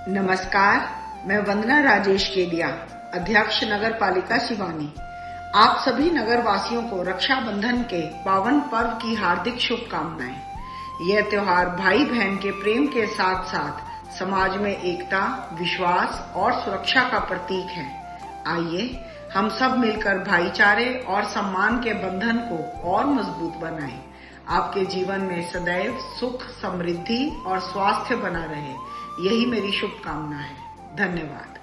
नमस्कार, मैं वंदना राजेश केडिया, अध्यक्ष नगर पालिका सिवानी। आप सभी नगर वासियों को रक्षाबंधन के पावन पर्व की हार्दिक शुभकामनाएं। यह त्योहार भाई बहन के प्रेम के साथ साथ समाज में एकता, विश्वास और सुरक्षा का प्रतीक है। आइए हम सब मिलकर भाईचारे और सम्मान के बंधन को और मजबूत बनाएं। आपके जीवन में सदैव सुख, समृद्धि और स्वास्थ्य बना रहे, यही मेरी शुभकामना है। धन्यवाद।